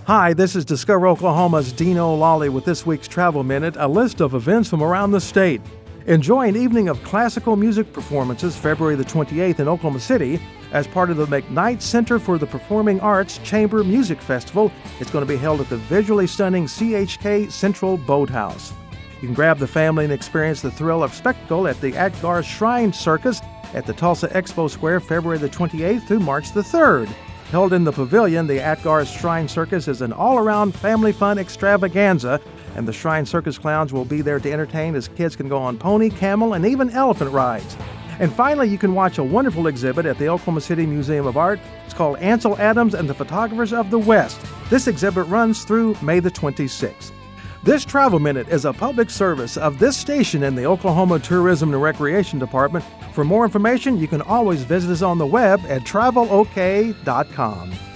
Hi, this is Discover Oklahoma's Dean O'Lally with this week's Travel Minute, a list of events from around the state. Enjoy an evening of classical music performances February the 28th in Oklahoma City as part of the McKnight Center for the Performing Arts Chamber Music Festival. It's going to be held at the visually stunning CHK Central Boathouse. You can grab the family and experience the thrill of spectacle at the Atgar Shrine Circus at the Tulsa Expo Square February the 28th through March the 3rd. Held in the pavilion, the Atgar Shrine Circus is an all-around family fun extravaganza, and the Shrine Circus clowns will be there to entertain as kids can go on pony, camel, and even elephant rides. And finally, you can watch a wonderful exhibit at the Oklahoma City Museum of Art. It's called Ansel Adams and the Photographers of the West. This exhibit runs through May the 26th. This Travel Minute is a public service of this station and the Oklahoma Tourism and Recreation Department. For more information, you can always visit us on the web at travelok.com.